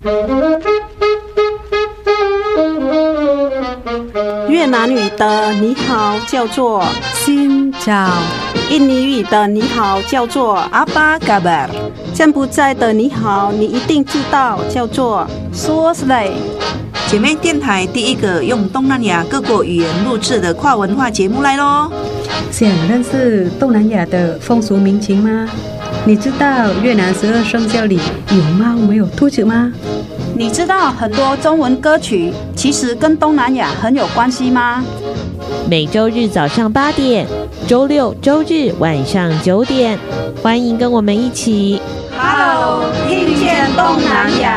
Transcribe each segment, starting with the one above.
越南语的你好叫做 Xin chào， 印尼语的你好叫做 Apa kabar， 柬埔寨的你好你一定知道叫做 Suo Slay。 姐妹电台第一个用东南亚各国语言录制的跨文化节目来咯。 想认识东南亚的风俗民情吗？你知道越南12生肖里有猫没有兔子吗？ 你知道很多中文歌曲其实跟东南亚很有关系吗？ 每周日早上8点，周六周日晚上9点，欢迎跟我们一起 Hello， 听见东南亚。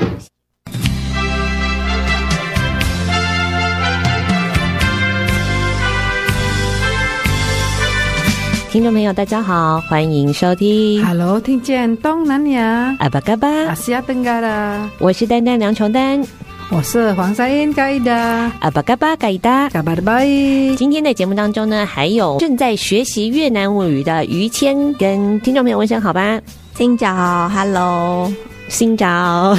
听众朋友大家好，欢迎收听 Hello， 听见东南亚， 阿巴嘎巴， 阿西亚登嘎啦， 我是丹丹梁琼丹， 我是黄赛英嘎伊达， 阿巴嘎巴嘎伊达， 嘎巴的拜。 今天的节目当中呢，还有正在学习越南语的于谦，跟听众朋友问声好吧。 xin chào hello， 新找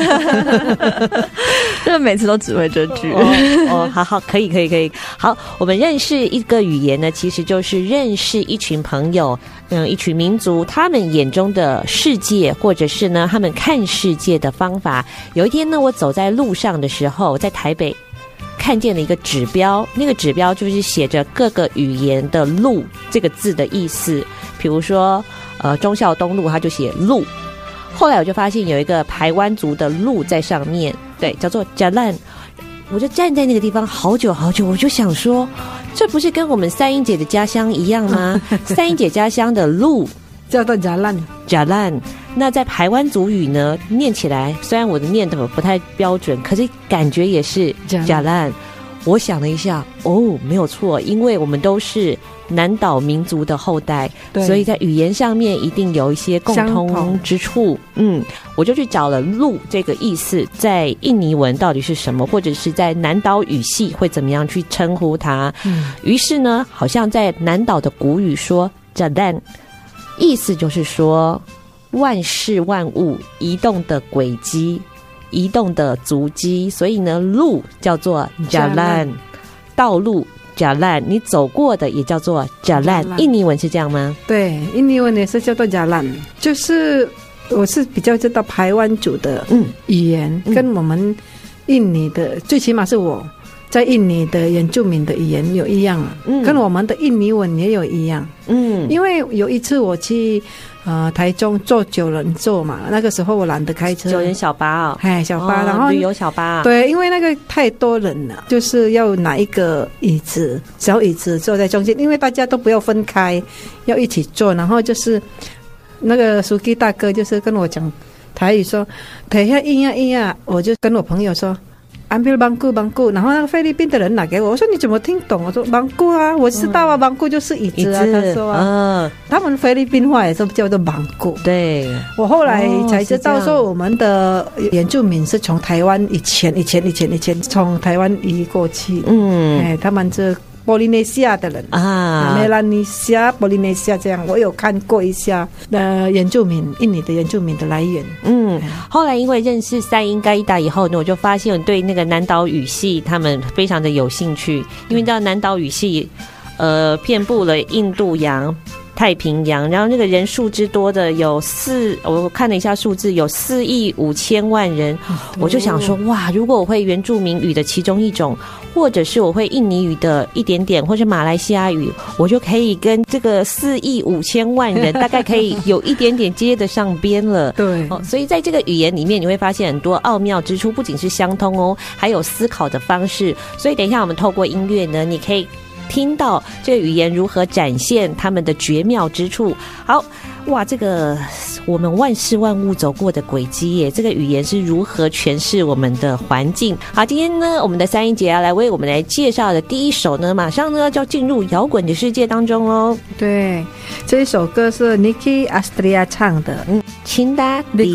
这每次都只会这句好，可以。好，我们认识一个语言呢，其实就是认识一群朋友，一群民族，他们眼中的世界，或者是呢，他们看世界的方法。有一天呢，我走在路上的时候，在台北看见了一个指标，那个指标就是写着各个语言的路这个字的意思。比如说，忠孝东路，它就写路。后来我就发现有一个排湾族的路在上面，对，叫做 Jalan。我就站在那个地方好久，我就想说，这不是跟我们赛英姐的家乡一样吗？赛英姐家乡的路叫做Jalan， 那在排湾族语呢，念起来虽然我的念的不太标准，可是感觉也是 Jalan。我想了一下，没有错，因为我们都是南岛民族的后代，所以在语言上面一定有一些共通之处。我就去找了路这个意思在印尼文到底是什么，或者是在南岛语系会怎么样去称呼它。于是呢，好像在南岛的古语说 Jalan， 意思就是说万事万物移动的轨迹，移动的足迹，所以呢，路叫做 Jalan， 道路 Jalan， 你走过的也叫做 Jalan。 印尼文是这样吗？ 对，印尼文也是叫做 Jalan， 就是我是比较知道排湾族的语言，跟我们印尼的，最起码是我在印尼的原住民的语言有一样，跟我们的印尼文也有一样。因为有一次我去台中坐9人座嘛，那个时候我懒得开车，9人小巴小巴，然后旅游小巴， 对，因为那个太多人了，就是要拿一个椅子，小椅子坐在中间，因为大家都不要分开，要一起坐，然后就是那个司机大哥就是跟我讲台语说，等一下硬呀，我就跟我朋友说ambil bangku， 然后那个菲律宾的人拿给我，我说你怎么听懂？我说 bangku 啊，我知道啊，bangku 就是椅子啊。他说他们菲律宾话也是叫做 bangku。对，我后来才知道说我们的原住民是从台湾以前从台湾移过去，他们是波利内西亚的人梅兰尼西亚、波利内西亚这样，我有看过一下原住民，印尼的原住民的来源。 后来因为认识赛英嘎伊达以后呢，我就发现对那个南岛语系他们非常的有兴趣，因为到南岛语系遍布了印度洋、太平洋，然后那个人数之多的有我看了一下数字，有4亿5千万人。我就想说，哇，如果我会原住民语的其中一种，或者是我会印尼语的一点点，或者马来西亚语，我就可以跟这个4亿5千万人大概可以有一点点接得上边了。对，所以在这个语言里面，你会发现很多奥妙之处，不仅是相通哦，还有思考的方式。所以等一下我们透过音乐呢，你可以听到这个语言如何展现他们的绝妙之处。好，哇，这个我们万事万物走过的轨迹耶，这个语言是如何诠释我们的环境。好，今天呢，我们的赛英姐要来为我们来介绍的第一首呢，马上呢就要进入摇滚的世界当中哦。 对，这一首歌是 Niki Astria 唱的 Cinta di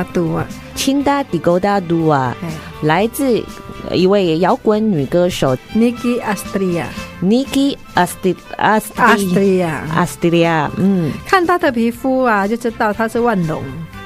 Kota Dua， 来自一位摇滚女歌手 Niki Astria。 Astria， 看她的皮肤啊，就知道她是万隆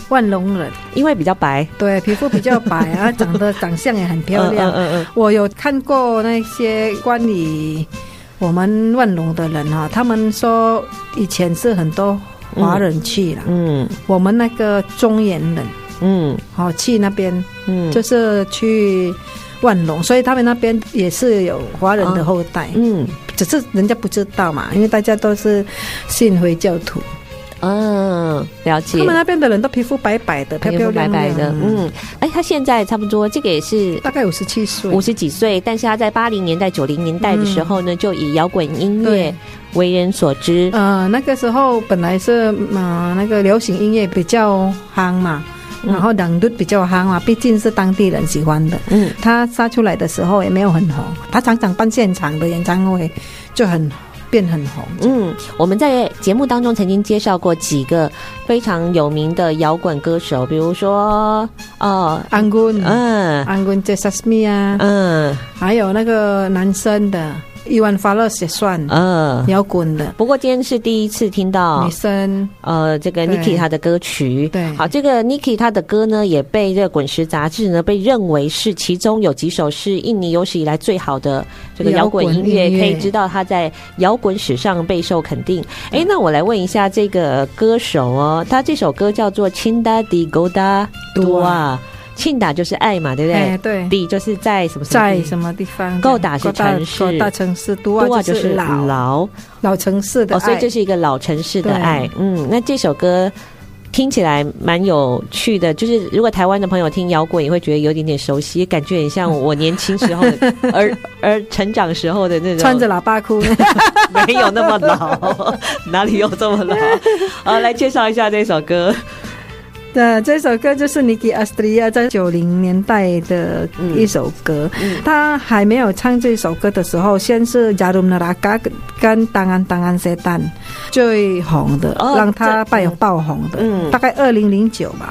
万隆人， 因为比较白， 对，皮肤比较白啊，长相也很漂亮。我有看过那些关于我们万隆的人啊，他们说以前是很多华人去了，我们那个中原人，去那边，就是去万隆，所以他们那边也是有华人的后代，只是人家不知道嘛，因为大家都是信回教徒。 了解。 他们那边的人都皮肤白白的，漂漂亮亮白白的。他现在差不多，这个也是大概57岁 ，50几岁，但是他在80年代、90年代的时候呢，就以摇滚音乐为人所知。 那个时候本来是那个流行音乐比较夯嘛。然后朗读比较夯嘛，毕竟是当地人喜欢的。他杀出来的时候也没有很红，他常常办现场的演唱会就变很红。 我们在节目当中曾经介绍过几个非常有名的摇滚歌手，比如说安坤，安坤这萨斯米啊，还有那个男生的伊万法勒也算摇滚的。 不过今天是第一次听到女生这个 Niki 她的歌曲。 对， 好，这个 Niki 她的歌呢也被这个滚石杂志呢被认为是其中有几首是印尼有史以来最好的这个摇滚音乐，可以知道她在摇滚史上备受肯定。那我来问一下这个歌手哦，他这首歌叫做 Cinta di Goda Dua。庆达就是爱嘛，对不对？ 对。 地就是在什么在什么地方？ 勾达是城市， 大城市，都就是老城市的爱。 所以这是一个老城市的爱。那这首歌听起来蛮有趣的，就是如果台湾的朋友听摇滚，也会觉得有点点熟悉，感觉很像我年轻时候的而成长时候的那种。 穿着喇叭裤， 没有那么老，哪里有这么老？好，来介绍一下这首歌。 这首歌就是 Niki Astria 在90年代的一首歌。他还没有唱这首歌的时候，先是 Jarum Neraka 跟 Tangan Setan 最红的，让他爆红的。大概2009吧。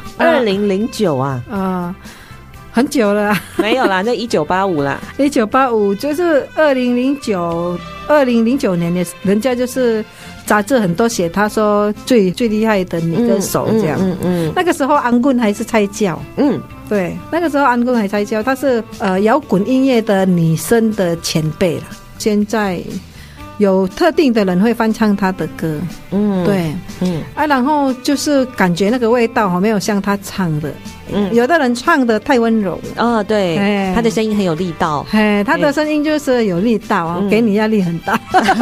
2009啊？ 很久了啊。 没有啦，那1985啦。 1985就是2009年的，人家就是杂志很多写他说最厉害的女歌手这样。那个时候安坤还是菜教。对，那个时候安坤还菜教，她是摇滚音乐的女生的前辈了。现在有特定的人会翻唱她的歌。对。然后就是感觉那个味道没有像她唱的。有的人唱的太温柔了。 对，他的声音很有力道。 他的声音就是有力道，给你压力很大，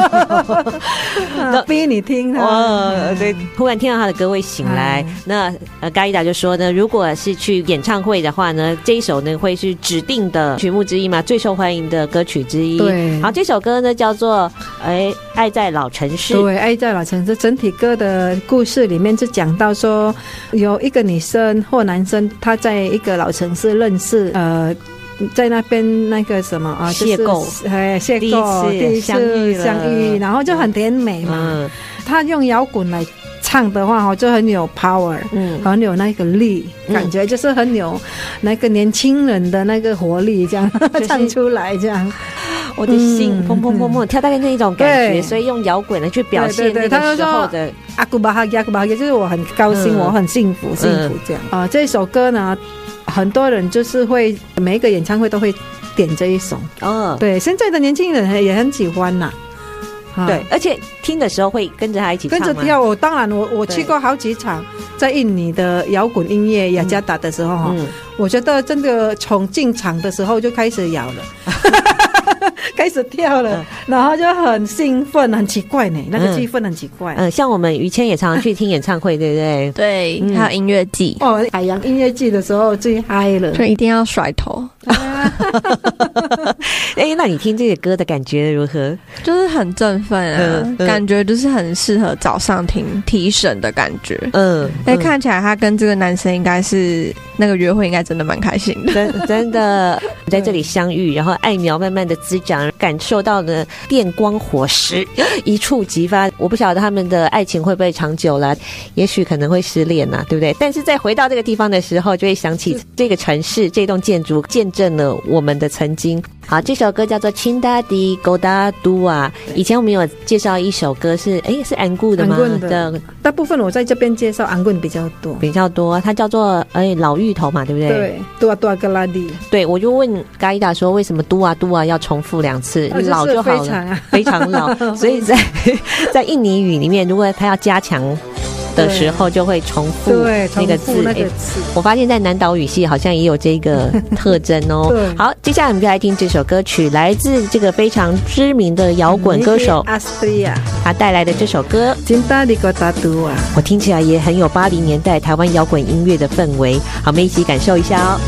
逼你听。 对，忽然听到他的歌会醒来。那嘎伊达就说呢，如果是去演唱会的话呢，这一首呢会是指定的曲目之一嘛，最受欢迎的歌曲之一。 对， 好，这首歌呢叫做爱在老城市。 对，爱在老城市。整体歌的故事里面就讲到说，有一个女生或男生，他在一个老城市认识在那边那个什么邂逅， 第一次相遇，然后就很甜美嘛。他用摇滚来唱的话就很有 power， 很有那个力，感觉就是很有那个年轻人的那个活力，这样唱出来这样。 我的心砰砰砰砰跳，大概那一种感觉，所以用摇滚来去表现那个时候的阿古巴哈就是我很高兴，我很幸福这样。这首歌呢，很多人就是会每一个演唱会都会点这一首。对，现在的年轻人也很喜欢呐。 对，而且听的时候会跟着他一起唱吗？ 跟着跳。当然我去过好几场在印尼的摇滚音乐雅加达的时候我觉得真的从进场的时候就开始摇了开始跳了，然后就很兴奋，很奇怪呢，那个气氛很奇怪。 像我们于谦也常常去听演唱会，对不对？ 对，还有音乐季。 海洋音乐季的时候最嗨了， 就一定要甩头。 那你听这个歌的感觉如何？ 就是很振奋感觉就是很适合早上听，提神的感觉。看起来他跟这个男生应该是那个约会应该真的蛮开心的。 真的， 在这里相遇，然后爱苗慢慢的滋长，感受到了电光火石一触即发。我不晓得他们的爱情会不会长久了，也许可能会失恋啊，对不对？但是在回到这个地方的时候，就会想起这个城市，这栋建筑见证了我们的曾经。好，这首歌叫做《清大的勾大都啊》。以前我们有介绍一首歌是安固的吗？ 的大部分我在这边介绍安固比较多， 它叫做老芋头嘛，对不对？ 对，都啊都啊格拉蒂。 对，我就问嘎伊达说，为什么都啊都啊要重复2次？老就好了，非常老。所以在印尼语里面，如果它要加强的时候就会重复那个字。我发现在南岛语系好像也有这个特征哦。好，接下来我们就来听这首歌曲，来自这个非常知名的摇滚歌手阿斯利亚， 他带来的这首歌《 Cinta di Kota Tua》， 我听起来也很有80年代台湾摇滚音乐的氛围。好，我们一起感受一下哦。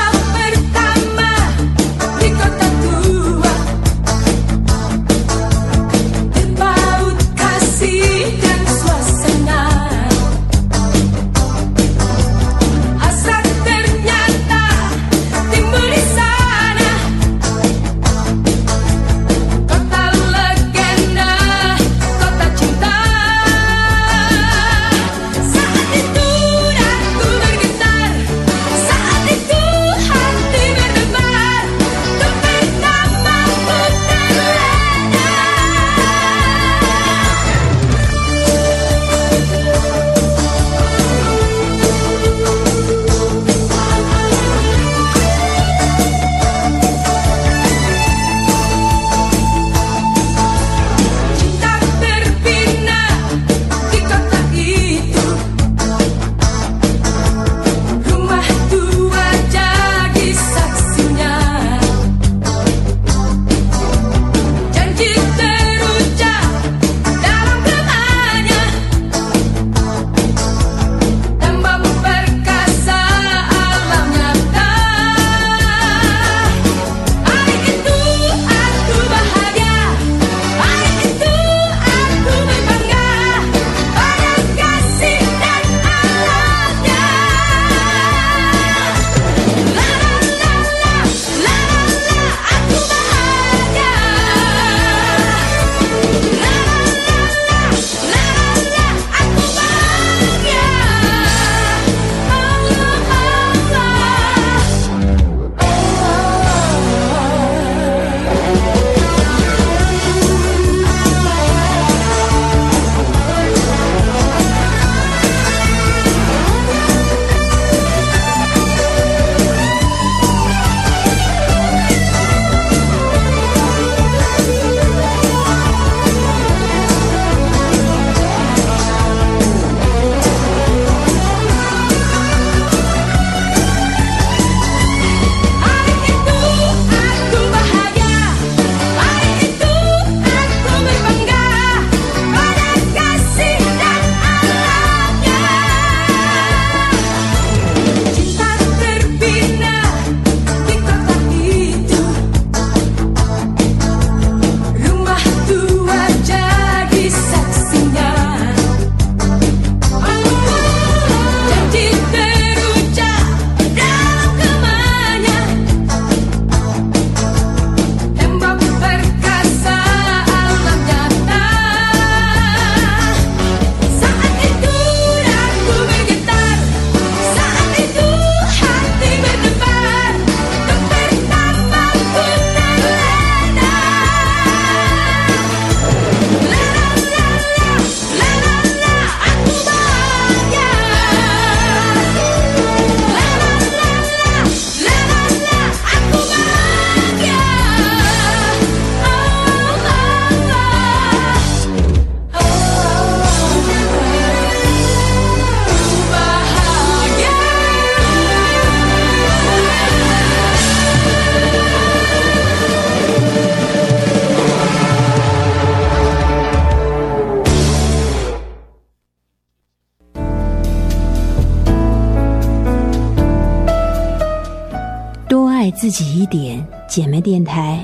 爱自己一点，姐妹电台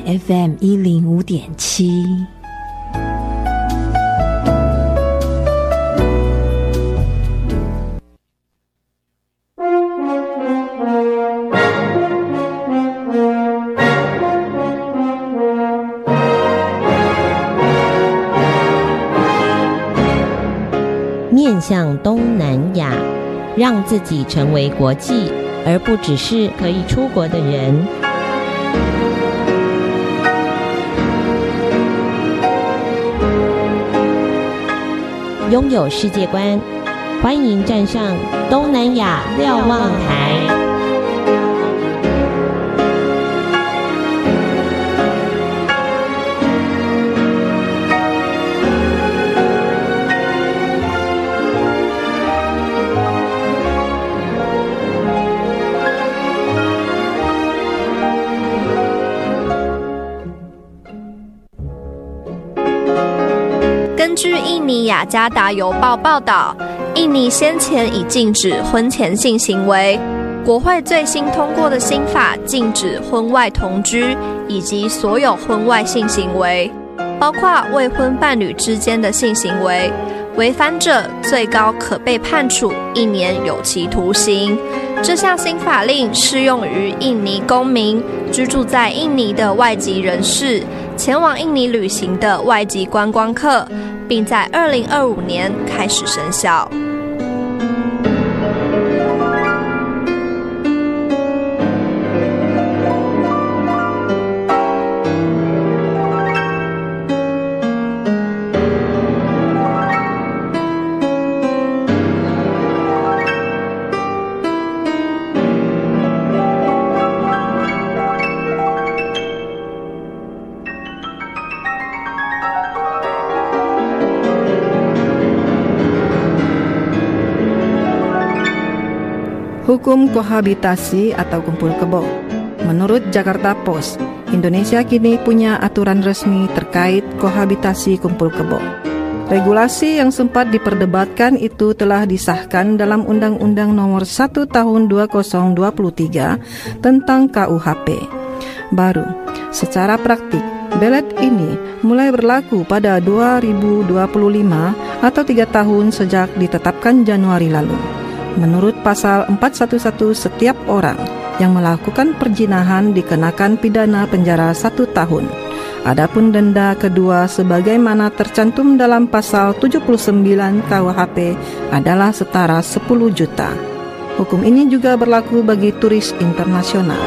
FM105.7。 让自己成为国际，而不只是可以出国的人。拥有世界观，欢迎站上东南亚瞭望台。 根据印尼雅加达邮报报道，印尼先前已禁止婚前性行为，国会最新通过的新法禁止婚外同居以及所有婚外性行为，包括未婚伴侣之间的性行为，违反者最高可被判处1年有期徒刑。这项新法令适用于印尼公民、居住在印尼的外籍人士、前往印尼旅行的外籍观光客，并在2025年开始生效。 Hukum kohabitasi atau kumpul kebo. Menurut Jakarta Post, Indonesia kini punya aturan resmi terkait kohabitasi kumpul kebo. Regulasi yang sempat diperdebatkan itu telah disahkan dalam Undang-Undang Nomor 1 Tahun 2023 tentang KUHP. Baru, secara praktik, belet ini mulai berlaku pada 2025 atau 3 tahun sejak ditetapkan Januari lalu. Menurut pasal 411, setiap orang yang melakukan perzinahan dikenakan pidana penjara 1 tahun. Adapun denda kedua sebagaimana tercantum dalam pasal 79 KUHP adalah setara 10 juta. Hukum ini juga berlaku bagi turis internasional.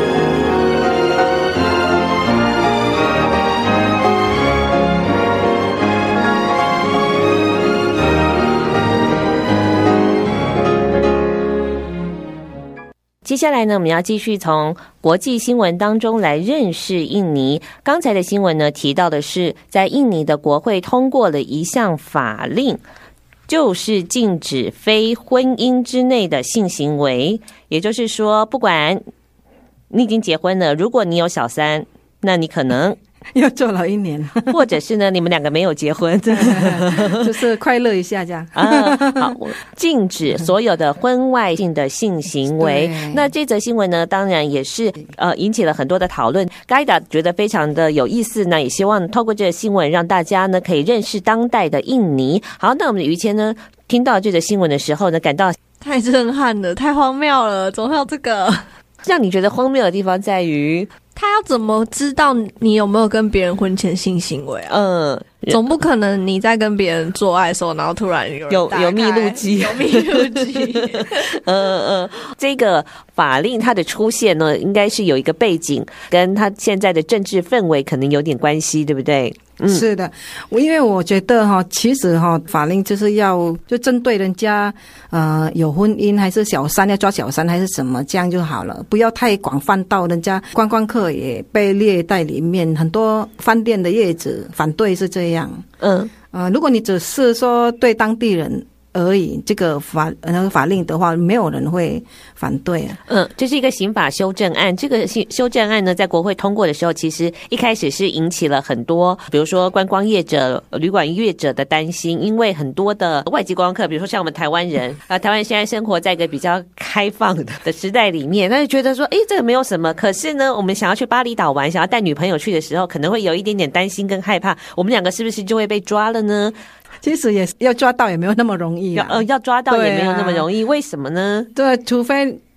接下来呢，我们要继续从国际新闻当中来认识印尼。刚才的新闻呢提到的是，在印尼的国会通过了一项法令，就是禁止非婚姻之内的性行为。也就是说，不管你已经结婚了，如果你有小三，那你可能要坐牢1年， 或者是呢，你们两个没有结婚， 就是快乐一下这样啊。好，禁止所有的婚外性的性行为。那这则新闻呢，当然也是引起了很多的讨论。Gaida 觉得非常的有意思呢，也希望透过这个新闻让大家呢可以认识当代的印尼。好，那我们于谦呢听到这则新闻的时候呢，感到太震撼了，太荒谬了，总会有这个。 让你觉得荒谬的地方在于， 他要怎么知道你有没有跟别人婚前性行为啊？总不可能你在跟别人做爱的时候，然后突然有密录机， 有密录机。 这个法令它的出现呢，应该是有一个背景，跟它现在的政治氛围可能有点关系，对不对？ 是的，因为我觉得其实法令就是要就针对人家有婚姻还是小三，要抓小三还是什么，这样就好了，不要太广泛到人家观光客也被列在里面。很多饭店的业者反对是这样。如果你只是说对当地人而已，这个法令的话，没有人会反对。 这是一个刑法修正案。这个修正案呢，在国会通过的时候，其实一开始是引起了很多，比如说观光业者、旅馆业者的担心，因为很多的外籍观光客，比如说像我们台湾人台湾现在生活在一个比较开放的时代里面，那就觉得说，这个没有什么。可是呢，我们想要去巴厘岛玩，想要带女朋友去的时候，可能会有一点点担心跟害怕，我们两个是不是就会被抓了呢？ 其实也要抓到也没有那么容易要抓到也没有那么容易。为什么呢？ 对，除非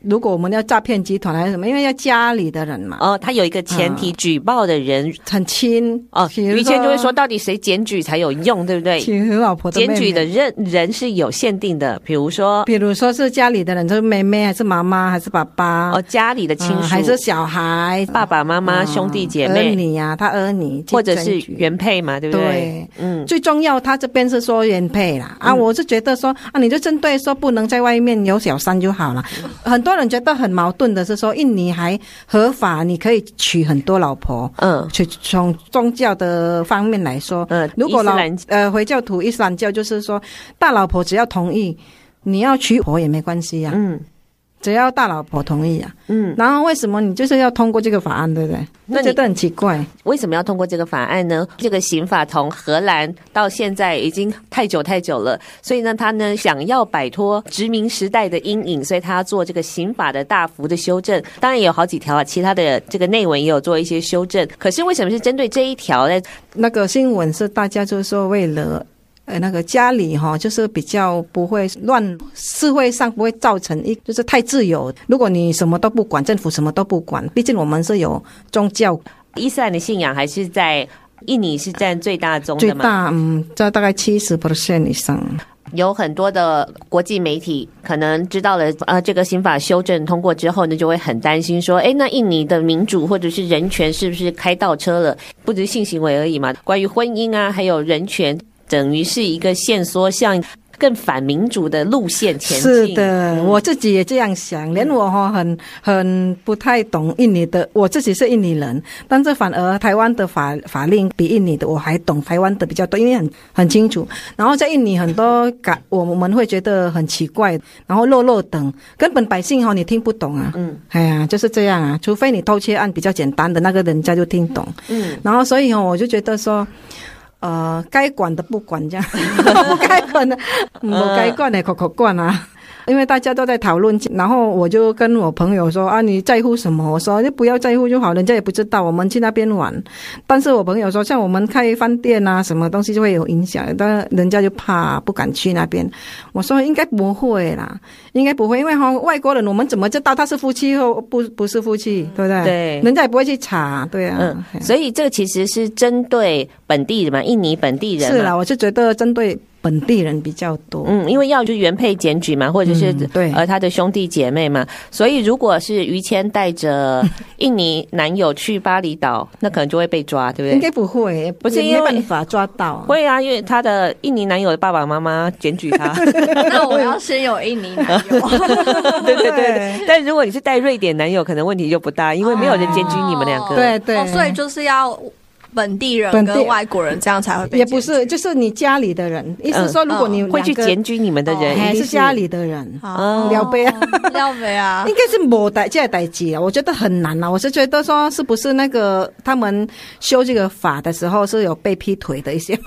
如果我们要诈骗集团还是什么，因为要家里的人嘛。 他有一个前提，举报的人很亲以前就会说到底谁检举才有用，对不对？ 老婆的妹妹检举的人是有限定的，比如说是家里的人，就是妹妹还是妈妈还是爸爸家里的亲属还是小孩， 爸爸妈妈兄弟姐妹儿女啊，他儿女或者是原配嘛，对不对？ 对，最重要他这边是说原配啦我是觉得说你就针对说不能在外面有小三就好了。很多人觉得很矛盾的是说，印尼还合法，你可以娶很多老婆。从宗教的方面来说，如果回教徒伊斯兰教就是说，大老婆只要同意，你要娶婆也没关系啊。只要大老婆同意啊。然后为什么你就是要通过这个法案，对不对？那觉得很奇怪， 为什么要通过这个法案呢？这个刑法从荷兰到现在已经太久了，所以呢，他呢想要摆脱殖民时代的阴影，所以他要做这个刑法的大幅的修正。当然也有好几条啊，其他的这个内文也有做一些修正。可是为什么是针对这一条呢？ 那个新闻是大家就是说为了那个家里就是比较不会乱，社会上不会造成就是太自由。如果你什么都不管，政府什么都不管，毕竟我们是有宗教。 伊斯兰的信仰还是在印尼是占最大宗的嘛？ 最大，大概70% 以上。 有很多的国际媒体可能知道了这个刑法修正通过之后呢，就会很担心说，那印尼的民主或者是人权是不是开倒车了？不只是性行为而已嘛，关于婚姻啊，还有人权，等于是一个限缩，向更反民主的路线前进。 是的，我自己也这样想，连我很不太懂印尼的，我自己是印尼人，但是反而台湾的法令比印尼的我还懂台湾的比较多，因为很清楚。然后在印尼很多我们会觉得很奇怪，然后漏等，根本百姓你听不懂啊。就是这样啊，除非你偷窃案比较简单的那个人家就听懂。然后所以我就觉得说该管的不管，这样不该管的不该管的可管啊。因为大家都在讨论，然后我就跟我朋友说你在乎什么？我说你不要在乎就好，人家也不知道我们去那边玩。但是我朋友说，像我们开饭店啊，什么东西就会有影响，但人家就怕不敢去那边。我说应该不会啦，应该不会，因为外国人我们怎么知道他是夫妻或不是夫妻，对不对？对，人家也不会去查，对啊。 所以这个其实是针对本地人嘛，印尼本地人嘛。 是啦，我就觉得针对本地人比较多。 因为要就是原配检举嘛，或者是他的兄弟姐妹嘛，所以如果是于谦带着印尼男友去巴厘岛，那可能就会被抓，对不对？ 应该不会，不是因为没办法抓到。 会啊，因为他的印尼男友的爸爸妈妈检举他。 那我要先有印尼男友。 对。但如果你是带瑞典男友，可能问题就不大，因为没有人检举你们两个。 对。 所以就是要本地人跟外国人这样才会被检举。 也不是，就是你家里的人，意思说如果你会去检举你们的人， 还是家里的人，了不呀？ 了不呀？ 应该是没这个代志啊，我觉得很难啊。我是觉得说，是不是那个他们修这个法的时候是有被劈腿的一些，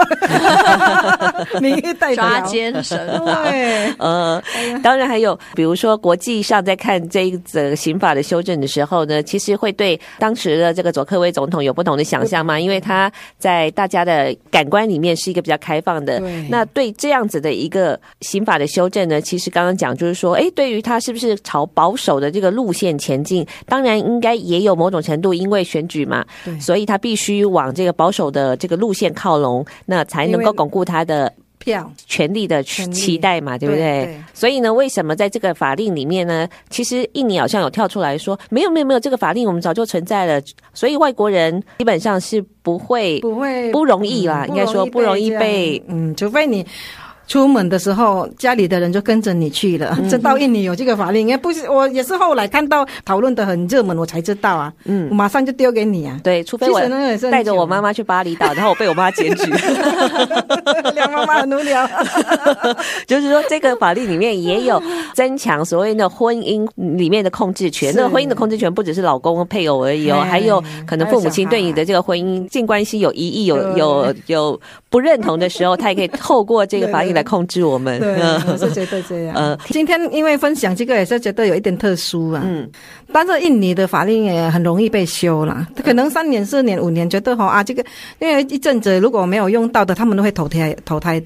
抓奸神法。 对， 当然还有，比如说国际上在看这一则刑法的修正的时候呢，其实会对当时的这个佐科威总统有不同的想象嘛，因为他在大家的感官里面是一个比较开放的。那对这样子的一个刑法的修正呢，其实刚刚讲就是说，对于他是不是朝保守的这个路线前进，当然应该也有某种程度，因为选举嘛，所以他必须往这个保守的这个路线靠拢，那才能够巩固他的权力的期待嘛，对不对？所以呢，为什么在这个法令里面呢，其实印尼好像有跳出来说，没有这个法令我们早就存在了，所以外国人基本上是不容易啦，应该说不容易被除非你出门的时候家里的人就跟着你去了，知道印尼有这个法令，不是我也是后来看到讨论的很热门我才知道啊，我马上就丢给你啊。 对，除非我带着我妈妈去巴厘岛，然后我被我妈检举。 梁妈妈很无聊。 就是说这个法律里面也有增强所谓的婚姻里面的控制权，那个婚姻的控制权不只是老公配偶而已哦，还有可能父母亲对你的这个婚姻性关系有异议，有不认同的时候，他也可以透过这个法律来控制我们。 对，我是觉得这样。今天因为分享这个也是觉得有一点特殊啊。但是印尼的法令也很容易被修啦，可能3年、4年、5年，觉得这个因为一阵子如果没有用到的，他们都会淘汰掉啊。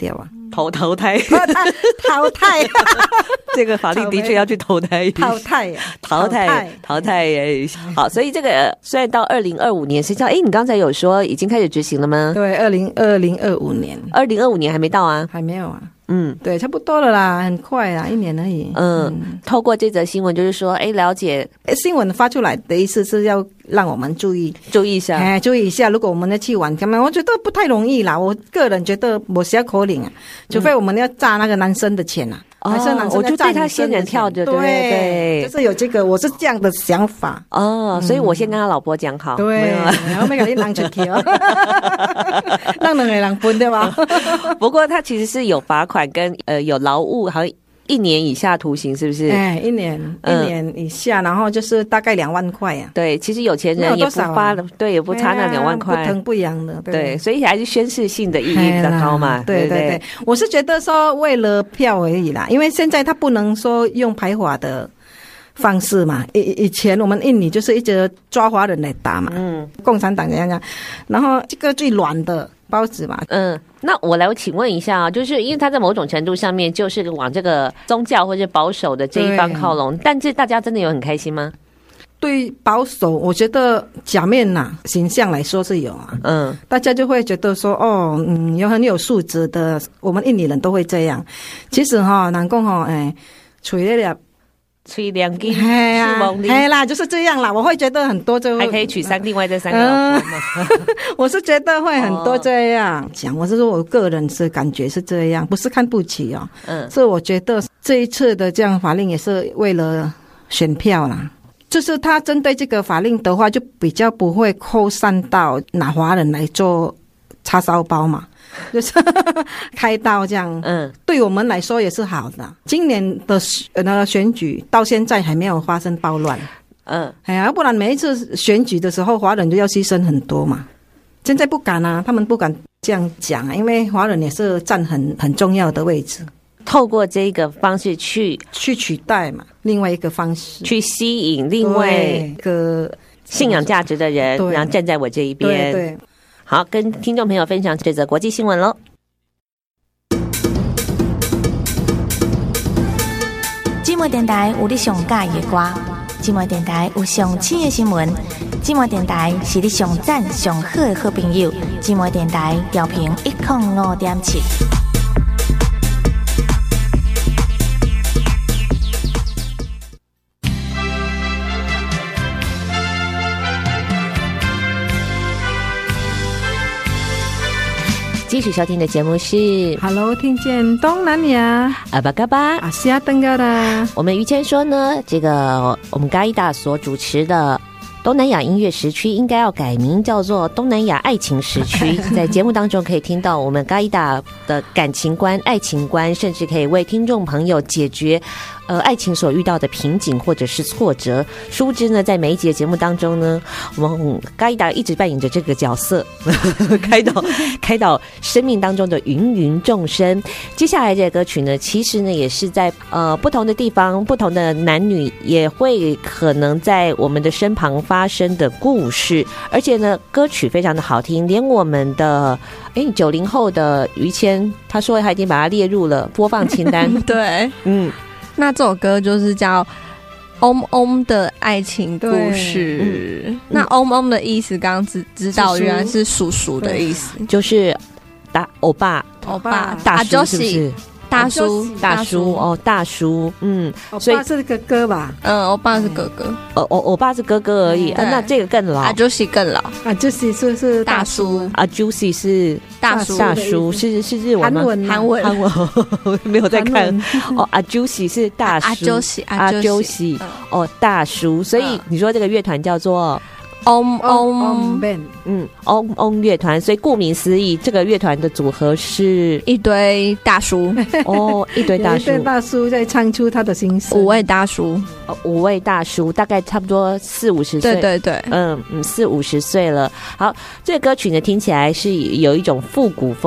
投胎淘汰， 这个法令的确要去投胎， 淘汰耶。好，所以这个虽然到2025年生效，你刚才有说已经开始执行了吗？ 对，2025年还没到啊， 还没有啊。对，差不多了啦，很快啦，1年而已。 透过这则新闻，就是说，了解新闻发出来的意思是要让我们注意一下，注意一下。如果我们要去玩，我觉得不太容易啦。我个人觉得我是要可领啊，除非我们要诈那个男生的钱啊。还是男生我就对他仙人跳的，对， 就是有这个，我是这样的想法所以我先跟他老婆讲好， 对，然后没给你让出去让两个人分对吧？ 不过他其实是有罚款跟有劳务，好像1年以下徒刑，是不是 ？1年以下，然后就是大概2万块啊。 对，其实有钱人也不发了，对，也不差那2万块， 不疼不痒的。 对，所以还是宣示性的意义比较高嘛。 对，我是觉得说为了票而已啦，因为现在他不能说用排华的方式嘛。以前我们印尼就是一直抓华人来打嘛，共产党这样，然后这个最软的包子嘛。 那我来请问一下啊，就是因为他在某种程度上面就是往这个宗教或者保守的这一方靠拢，但是大家真的有很开心吗？ 对保守，我觉得假面形象来说是有啊。大家就会觉得说有很有素质的，我们印尼人都会这样。其实人讲吹2斤， 就是这样啦。我会觉得很多就还可以娶另外这3个老婆吗？ 我是觉得会很多这样讲，我是说我个人是感觉是这样，不是看不起所以我觉得这一次的这样法令也是为了选票啦。就是他针对这个法令的话，就比较不会扩散到拿华人来做叉烧包嘛。就是开刀这样，对我们来说也是好的。今年的选举到现在还没有发生暴乱，不然每一次选举的时候，华人就要牺牲很多嘛。现在不敢啊，他们不敢这样讲因为华人也是占很重要的位置。 透过这个方式去取代嘛，另外一个方式去吸引另外一个信仰价值的人，然后站在我这一边。 对。 好，跟听众朋友分享这则国际新闻咯。 姊妹电台有你上喜欢的歌，姊妹电台有上新的新闻，姊妹电台是你上赞上好的好朋友，姊妹电台调频105.7。 继续收听的节目是 Hello 听见东南亚阿巴嘎巴阿西亚登嘎的。 我们于谦说呢，这个我们嘎伊达所主持的东南亚音乐时区应该要改名叫做东南亚爱情时区。在节目当中可以听到我们嘎伊达的感情观、爱情观，甚至可以为听众朋友解决爱情所遇到的瓶颈或者是挫折。殊不知呢，在每一集的节目当中呢，我们嘎伊达一直扮演着这个角色，开导生命当中的芸芸众生。接下来这个歌曲呢，其实呢也是在不同的地方、不同的男女也会可能在我们的身旁发生的故事，而且呢，歌曲非常的好听，连我们的90后的于谦，他说他已经把它列入了播放清单。 对，那这首歌就是叫嗡嗡的爱情故事。那嗡嗡的意思，刚刚知道原来是叔叔的意思， 就是欧巴大叔，是不是？大叔哦，大叔， 所以是哥哥吧？ 欧巴是哥哥， 欧巴是哥哥而已。那这个更老， 阿 Juicy 更老， 阿 Juicy 是大叔， 阿 Juicy 是大叔，是日文吗？ 韩文， 没有在看哦。阿 Juicy 是大叔，阿 Juicy 哦，大叔。所以你说这个乐团叫做嗡嗡 band， 嗡嗡乐团，所以顾名思义，这个乐团的组合是一堆大叔一堆大叔在唱出他的心声。 五位大叔， 大概差不多40-50岁， 对 ，40-50岁了。好，这个歌曲呢听起来是有一种复古风，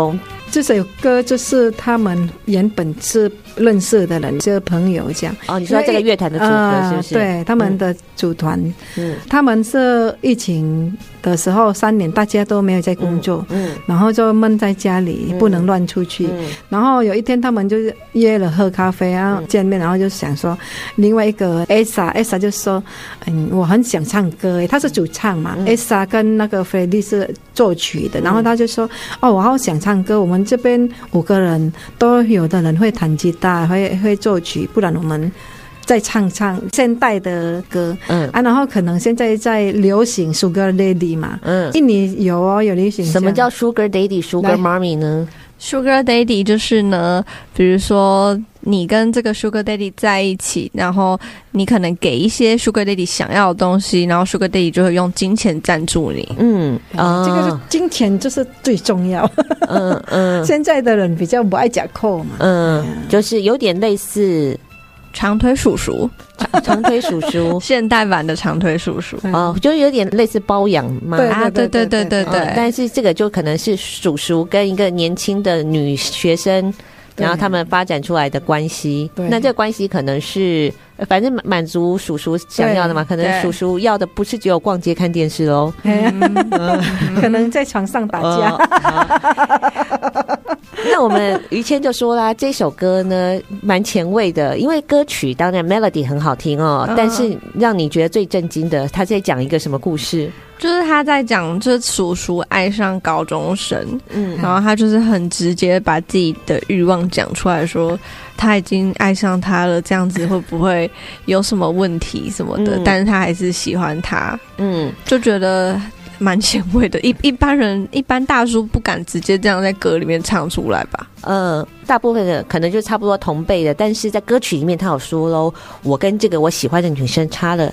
这首歌就是他们原本是认识的人，就是朋友这样。 哦，你说这个乐团的组合是不是？ 对，他们的组团，他们是疫情的时候3年大家都没有在工作，然后就闷在家里，不能乱出去。然后有一天他们就是约了喝咖啡，然后见面，然后就想说，另外一个 Esa 就说，我很想唱歌，他是主唱嘛，Esa 跟那个 Freddy 是作曲的，然后他就说，我好想唱歌，我们这边5个人都有的人会弹吉他，会作曲，不然我们再唱现代的歌，然后可能现在在流行 Sugar Daddy 嘛，印尼有流行。 什么叫 Sugar Daddy、Sugar Mommy 呢 ？Sugar Daddy 就是呢，比如说你跟这个 Sugar Daddy 在一起，然后你可能给一些 Sugar Daddy 想要的东西，然后 Sugar Daddy 就会用金钱赞助你。 这个是金钱就是最重要。现在的人比较不爱讲扣嘛， 就是有点类似长腿叔叔， 长腿叔叔， 现代版的长腿叔叔就有点类似包养嘛。 对， 但是这个就可能是叔叔跟一个年轻的女学生，然后他们发展出来的关系。那这个关系可能是反正满足叔叔想要的嘛，可能叔叔要的不是只有逛街看电视咯， 可能在床上打架。 那我们于谦就说啦，这首歌呢蛮前卫的，因为歌曲当然 melody 很好听但是让你觉得最震惊的，他在讲一个什么故事？ 就是他在讲这叔叔爱上高中生，然后他就是很直接把自己的欲望讲出来，说他已经爱上他了，这样子会不会有什么问题什么的，但是他还是喜欢他，就觉得蛮前卫的。一般大叔不敢直接这样在歌里面唱出来吧。 大部分的可能就差不多同辈的，但是在歌曲里面他有说咯，我跟这个我喜欢的女生差了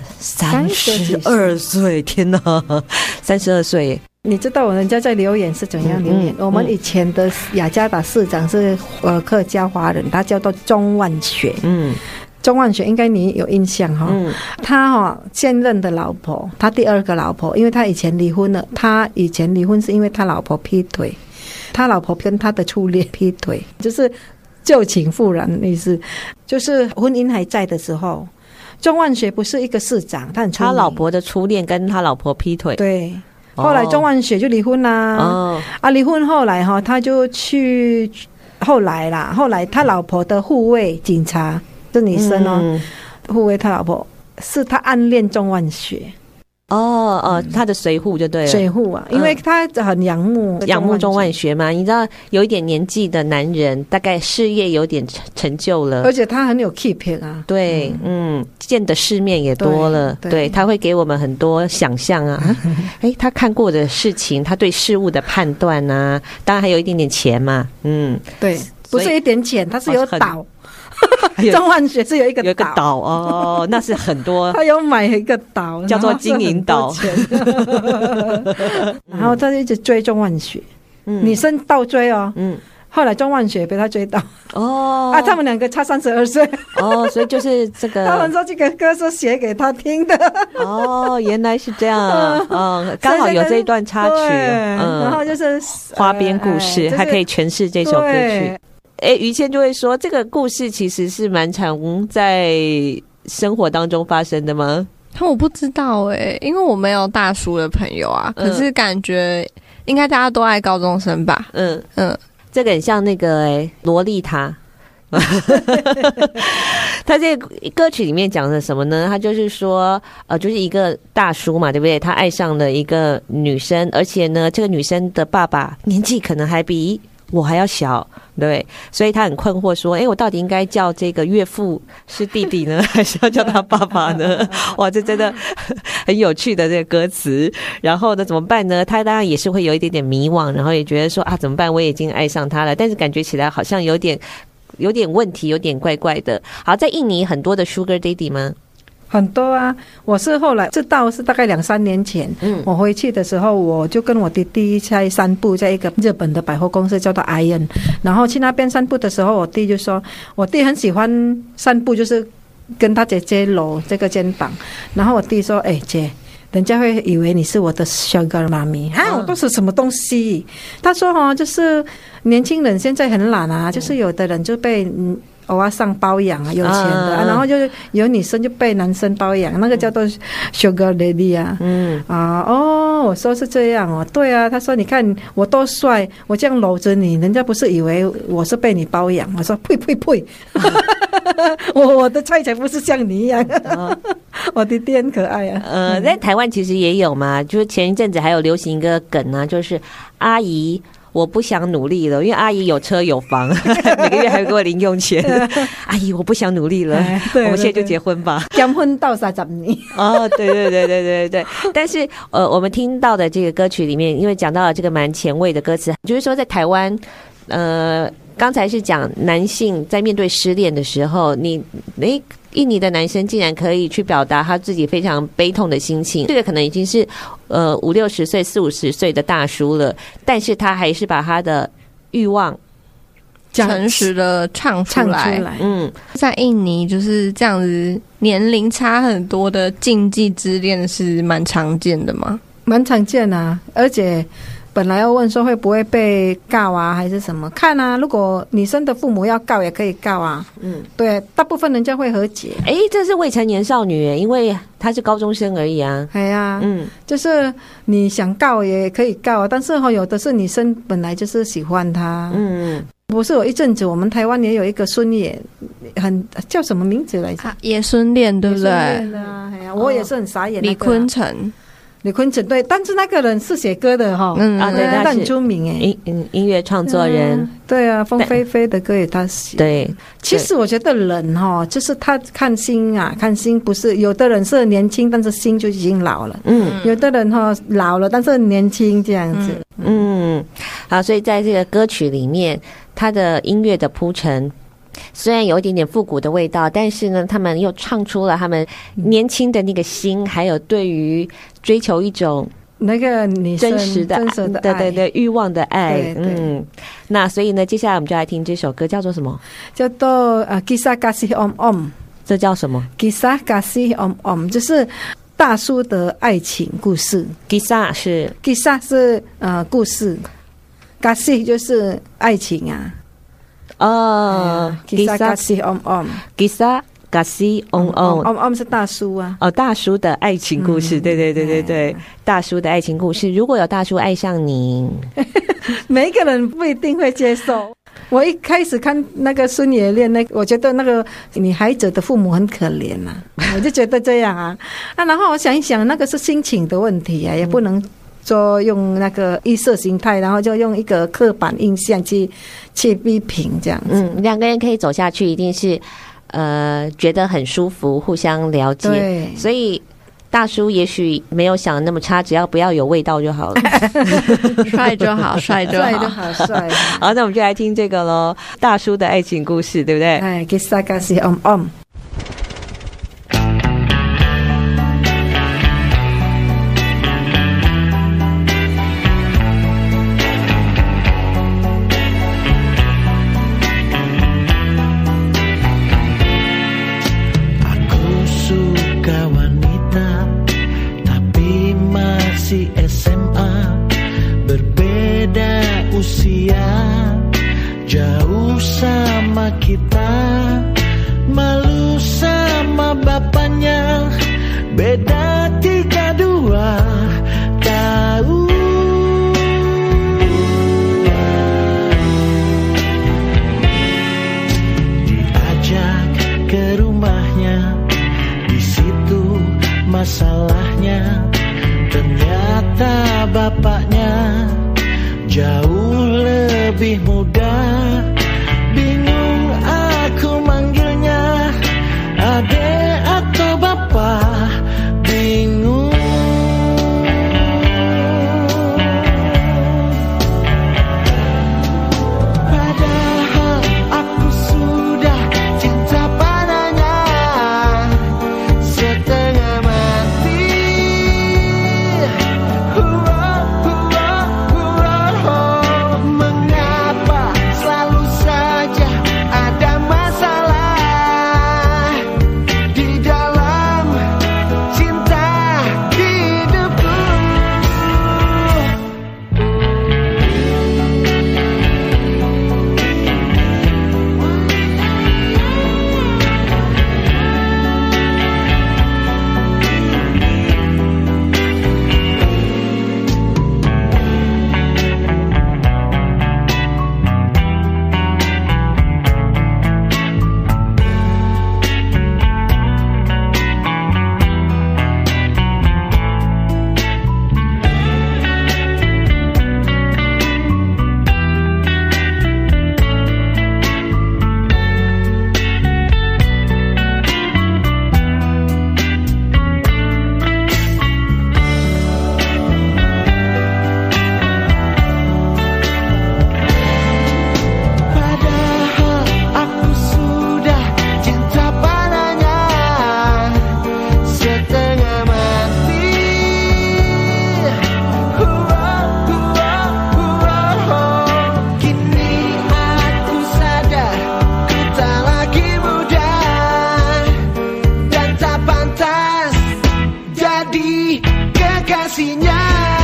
32岁，天哪，32岁。 你知道人家在留言是怎样留言？我们以前的雅加达市长是客家华人，他叫做钟万雪。钟万雪应该你有印象他现任的老婆，他第2个老婆，因为他以前离婚了，他以前离婚是因为他老婆劈腿，他老婆跟他的初恋劈腿，就是旧情复燃的意思，就是婚姻还在的时候。钟万雪不是一个市长，他老婆的初恋跟他老婆劈腿， 对，后来钟万雪就离婚啦。离婚后来他就去，后来他老婆的护卫警察是女生护卫他老婆，是他暗恋钟万雪。 他的随扈就对了， 随扈因为他很仰慕钟万雪嘛。你知道有一点年纪的男人，大概事业有点成就了， 而且他很有气魄啊。 对，见的世面也多了，对，他会给我们很多想象啊。他看过的事情，他对事物的判断啊，当然还有一点点钱嘛。 对，不是一点钱，他是有岛。钟万雪是有一个岛那是很多。 他有买一个岛， 叫做金银岛。 然后他就一直追钟万雪，女生倒追后来钟万雪被他追到他们2个差32岁所以就是这个。 他们说这个歌是写给他听的原来是这样刚好有这一段插曲然后就是花边故事，还可以诠释这首歌曲。于谦就会说，这个故事其实是蛮常在生活当中发生的吗？ 我不知道因为我没有大叔的朋友啊，可是感觉应该大家都爱高中生吧。 这个很像那个洛丽塔。他这个歌曲里面讲的什么呢？他就是说就是一个大叔嘛，对不对？他爱上了一个女生，而且呢这个女生的爸爸年纪可能还比我还要小，对，所以他很困惑说，我到底应该叫这个岳父是弟弟呢，还是要叫他爸爸呢？哇，这真的很有趣的这个歌词。然后呢怎么办呢？他当然也是会有一点点迷惘，然后也觉得说怎么办，我已经爱上他了，但是感觉起来好像有点问题，有点怪怪的。好，在印尼很多的 Sugar Daddy 吗？ 很多啊，我是后来知道是大概2-3年前，我回去的时候，我就跟我弟弟在散步，在一个日本的百货公司叫做 Iron， 然后去那边散步的时候，我弟就说，我弟很喜欢散步，就是跟他姐姐搂这个肩膀，然后我弟说，姐， 人家会以为你是我的 sugar mommy 我都是什么东西？他说就是年轻人现在很懒啊，就是有的人就被偶尔上包养啊，有钱的然后就有女生就被男生包养，那个叫做 sugar lady 啊。我说是这样哦，对啊，他说你看我多帅，我这样搂着你，人家不是以为我是被你包养？我说呸呸呸，我的菜才不是像你一样。我的爹很可爱啊。 在台湾其实也有嘛，就是前一阵子还有流行一个梗啊，就是阿姨我不想努力了，因为阿姨有车有房，每个月还会给我零用钱。阿姨我不想努力了，我们现在就结婚吧， 结婚到30年。 对。但是我们听到的这个歌曲里面，因为讲到了这个蛮前卫的歌词，就是说在台湾刚才是讲男性在面对失恋的时候，印尼的男生竟然可以去表达他自己非常悲痛的心情，这个可能已经是50-60岁40-50岁的大叔了，但是他还是把他的欲望诚实的唱出来。在印尼就是这样子，年龄差很多的禁忌之恋是蛮常见的吗？ 蛮常见啊，而且本来要问说会不会被告啊还是什么，看啊，如果女生的父母要告也可以告啊。对，大部分人家会和解。 这是未成年少女，因为她是高中生而已啊。 就是你想告也可以告啊，但是有的是女生本来就是喜欢他。不是有一阵子我们台湾也有一个孙野，叫什么名字来着？ 野孙恋，对不对？ 我也是很傻眼。 李坤城对，但是那个人是写歌的对， 他很出名音乐创作人。 对啊，凤飞飞的歌也他写。 对， 其实我觉得人就是他看心啊，看心不是有的人是年轻，但是心就已经老了。有的人老了，但是年轻这样子。 好，所以在这个歌曲里面，他的音乐的铺陈虽然有一点点复古的味道，但是呢，他们又唱出了他们年轻的那个心，还有对于追求一种那个女生真实的爱，对欲望的爱。那所以呢，接下来我们就来听这首歌，叫做什么？ 叫做Kisah Kasih Om Om。 这叫什么？ Kisah Kasih Om Om 就是大叔的爱情故事。 Kisah 是故事，Kasih 就是爱情啊。 Kisah Kasih Om Om， Kisah Kasih Om Om 是大叔啊。 大叔的爱情故事。对，大叔的爱情故事。如果有大叔爱上你， 每一个人不一定会接受。我一开始看那个孙野恋，我觉得那个女孩子的父母很可怜啊，我就觉得这样啊。然后我想一想，那个是心情的问题啊，也不能说用那个意识形态，然后就用一个刻板印象去批评这样子。 两个人可以走下去，一定是觉得很舒服，互相了解。 对， 所以大叔也许没有想的那么差，只要不要有味道就好了。 帅就好，帅就好。 好，那我们就来听这个咯，大叔的爱情故事，对不对 ？Kisah Kasih Om Om。 SMA berbeda usia, jauh sama kita, malu sama bapaknya, beda 32 tahun. Diajak ke rumahnya, di situ masalahnya. Ternyata bapaknya jauh lebih muda. Bingung aku manggilnya adek atau bapak, bingung. Padahal aku sudah cinta padanya setengah mati. jadi kekasihnya.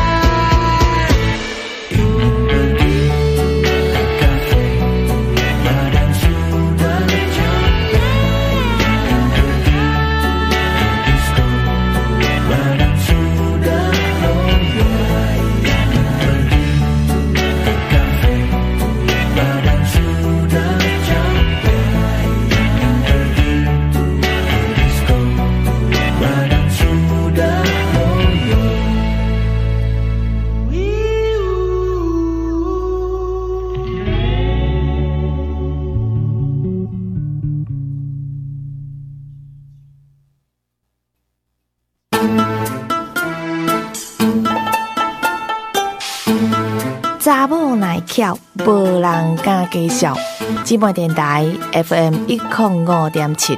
查某耐巧，无人敢介绍。姊妹电台 FM 105.7。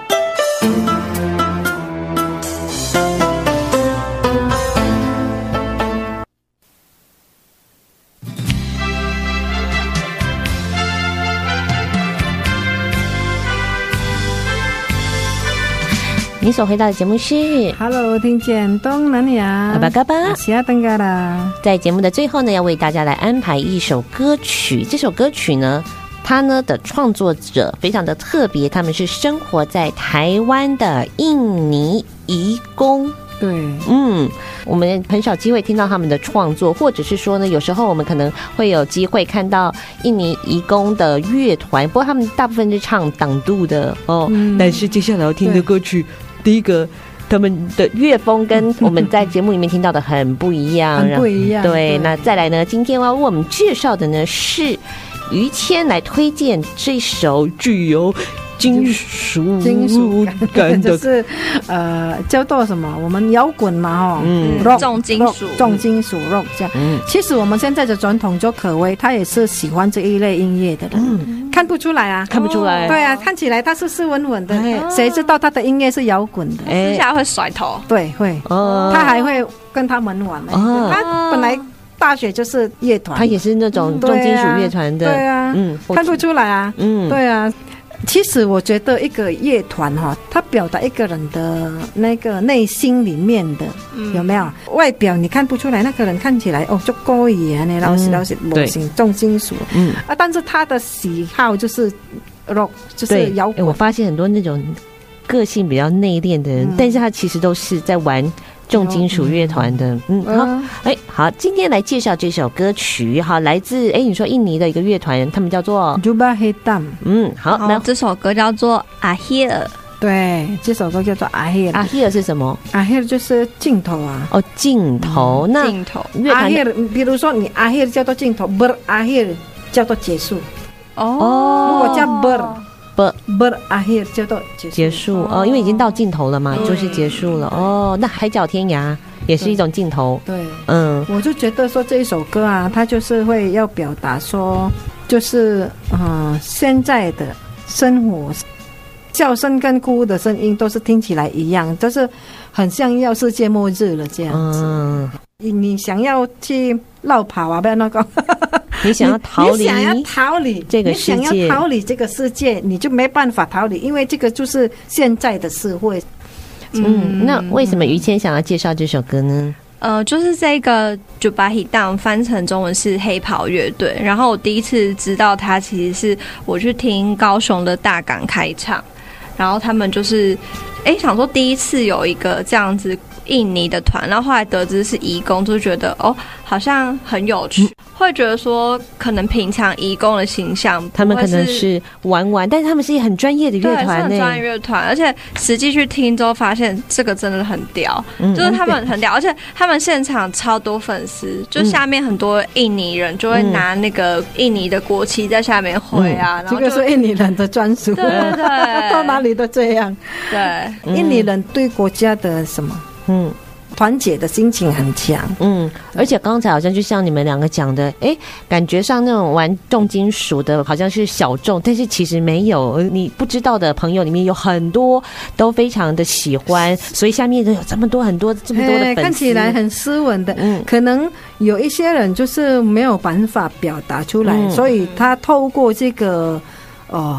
你所回到的节目是 Hello， 听见东南亚， 阿巴嘎巴， 西亚登嘎啦。 在节目的最后呢，要为大家来安排一首歌曲。这首歌曲呢，它呢的创作者非常的特别，他们是生活在台湾的印尼移工。 对， 我们很少机会听到他们的创作，或者是说呢，有时候我们可能会有机会看到印尼移工的乐团，不过他们大部分是唱党度的哦。但是接下来要听的歌曲，第一个他们的乐风跟我们在节目里面听到的很不一样， 很不一样。 对，那再来呢，今天要为我们介绍的呢是于谦来推荐这首具有金属感的， 就是叫做什么？我们摇滚嘛， 重金属 rock 这样。其实我们现在的总统就可谓他也是喜欢这一类音乐的人，看不出来啊， 看不出来。 对啊，看起来他是斯文文的，谁知道他的音乐是摇滚的？ 私下会甩头， 对，会，他还会跟他们玩。他本来大学就是乐团， 他也是那种重金属乐团的， 对啊，看不出来啊，对啊。其实我觉得一个乐团哈，它表达一个人的那个内心里面的，有没有？外表你看不出来，那个人看起来就勾引呢，老是模型重金属，但是他的喜好就是 rock， 就是摇滚。 我发现很多那种个性比较内敛的人，但是他其实都是在玩重金属乐团的。好，今天来介绍这首歌曲，好，来自你说印尼的一个乐团，他们叫做 Jubah Hitam。 好，那这首歌叫做 Akhir。 对，这首歌叫做 Akhir。 Akhir 是什么？ Akhir 就是尽头啊。 哦，尽头。那尽头。 Akhir， 比如说你 Akhir 叫做尽头 ，berakhir 叫做结束。 哦， 如果叫 berakhir 叫做结束哦，因为已经到尽头了嘛，就是结束了哦。那海角天涯也是一种尽头。 对，我就觉得说这一首歌啊，它就是会要表达说，就是现在的生活，叫声跟哭的声音都是听起来一样，就是很像要世界末日了这样子。你想要去绕跑啊，不要那个。 你想要逃离， 你想要逃离这个世界， 你想要逃离这个世界，你就没办法逃离，因为这个就是现在的社会。 那为什么于谦想要介绍这首歌呢？ 就是这个 Jubah Hitam 翻成中文是黑袍乐队，然后我第一次知道它，其实是我去听高雄的大港开唱，然后他们就是想说第一次有一个这样子印尼的团，然后后来得知是移工，就觉得好像很有趣，会觉得说可能平常移工的形象他们可能是玩，但是他们是一个很专业的乐团， 对，是很专业乐团，而且实际去听之后发现这个真的很屌，就是他们很屌，而且他们现场超多粉丝，就下面很多印尼人就会拿那个印尼的国旗在下面挥啊，然后这个是印尼人的专属， 对对对， 到哪里都这样， 对， 印尼人对国家的什么团结的心情很强， 而且刚才好像就像你们两个讲的，感觉上那种玩重金属的好像是小众，但是其实没有，你不知道的朋友里面有很多都非常的喜欢，所以下面有这么多的粉丝， 看起来很斯文的，可能有一些人就是没有办法表达出来，所以他透过这个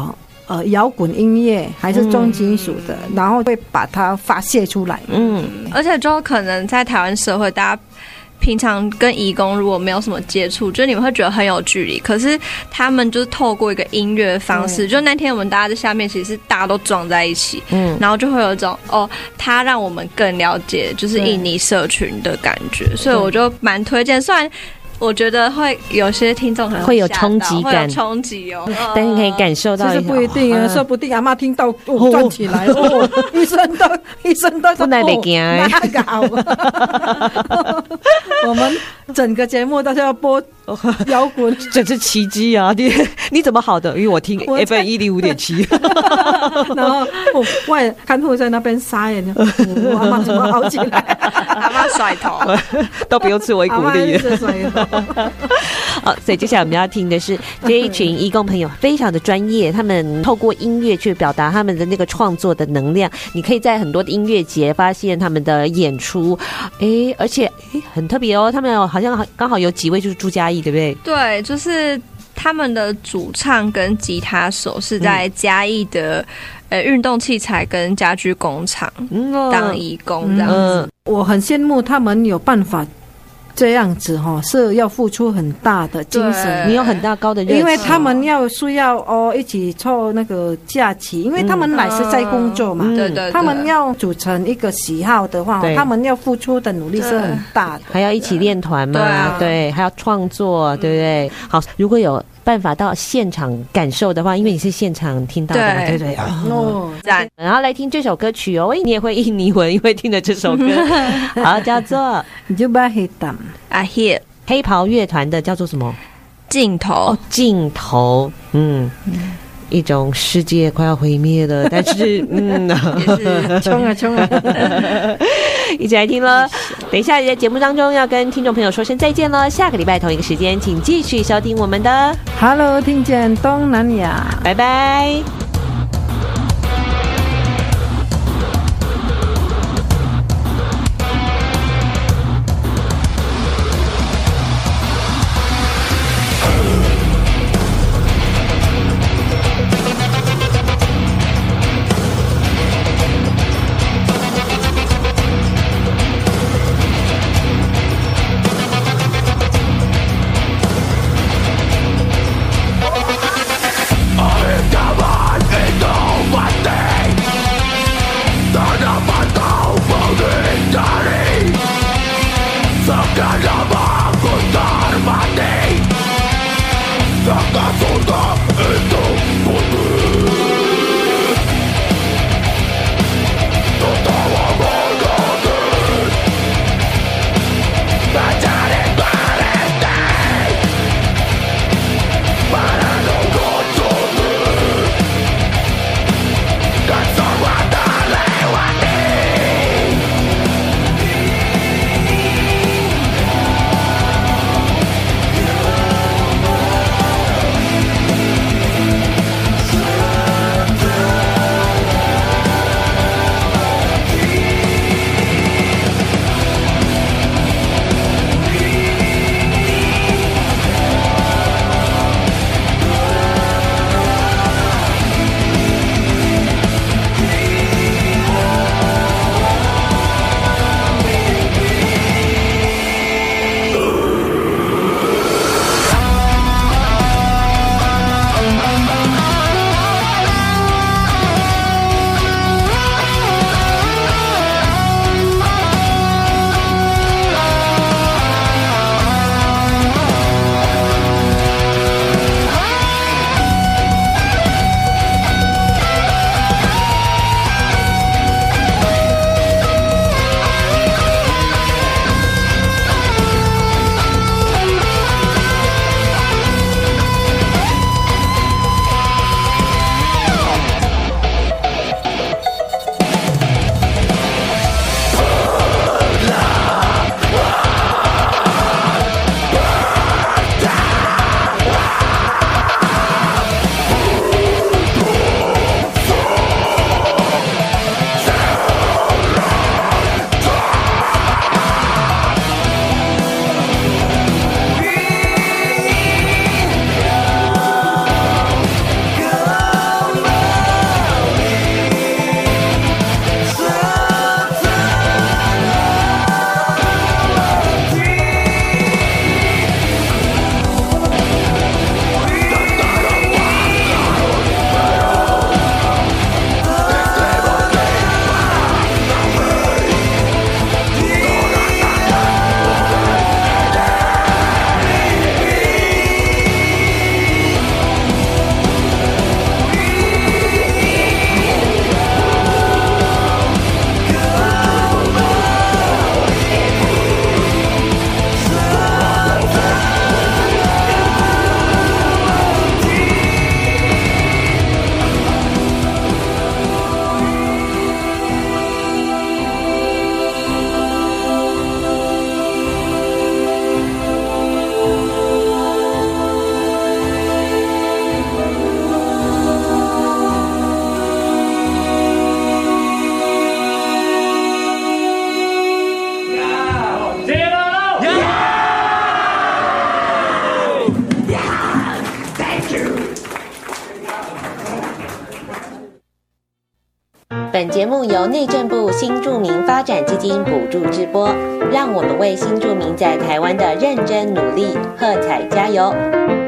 摇滚音乐还是重金属的，然后会把它发泄出来。 而且就可能在台湾社会，大家平常跟移工如果没有什么接触，就是你们会觉得很有距离，可是他们就是透过一个音乐的方式，就那天我们大家在下面其实是大家都撞在一起，然后就会有一种他让我们更了解就是印尼社群的感觉，所以我就蛮推荐。虽然我觉得会有些听众可能会有冲击感， 会有冲击哦， 但你可以感受到， 其实不一定啊，说不定阿嬷听到站起来，一身都不能得惊， 那个好。我们整个节目都是要播摇滚， 这是奇迹啊！你怎么好的？因为我听 FM105.7， 然后外看护在那边撒眼，阿嬷怎么好起来？ 阿嬷甩头， 都不用吃维骨力了。好，所以接下来我们要听的是这一群义工朋友非常的专业，他们透过音乐去表达他们的那个创作的能量。你可以在很多的音乐节发现他们的演出，而且很特别哦，他们好像刚好有几位就是朱嘉义，对不对？ 对，就是他们的主唱跟吉他手是在嘉义的运动器材跟家居工厂当义工这样子。 我很羡慕他们有办法这样子是要付出很大的精神， 你有很大高的热情， 因为他们需要一起凑那个假期，因为他们来是在工作嘛， 对， 他们要组成一个喜好的话，他们要付出的努力是很大的， 还要一起练团嘛，对，还要创作，对不对？好，如果有办法到现场感受的话，因为你是现场听到的嘛，对不对？然后来听这首歌曲哦，你也会印尼文，因为听了这首歌，好，叫做黑袍乐团的叫做什么？ 尽头， 尽头，一种世界快要毁灭了，但是也是冲啊冲啊， 一起来听了。等一下在节目当中要跟听众朋友说声再见了，下个礼拜同一个时间请继续收听我们的 Hello 听见东南亚， 拜拜。 Come on! 本节目由内政部新住民发展基金补助直播，让我们为新住民在台湾的认真努力喝彩加油。